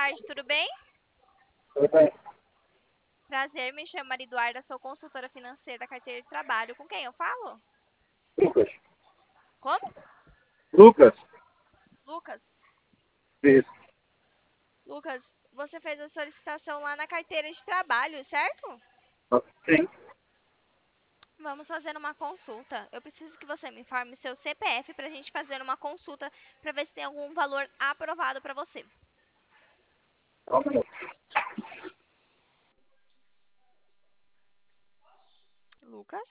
tarde, tudo bem? Tudo bem. Prazer, me chamo Maria Eduarda, sou consultora financeira da carteira de trabalho. Com quem eu falo? Lucas. Como? Lucas. Lucas. Isso. Lucas, você fez a solicitação lá na carteira de trabalho, certo? Sim. Vamos fazer uma consulta. Eu preciso que você me informe seu CPF para a gente fazer uma consulta para ver se tem algum valor aprovado para você. Lucas?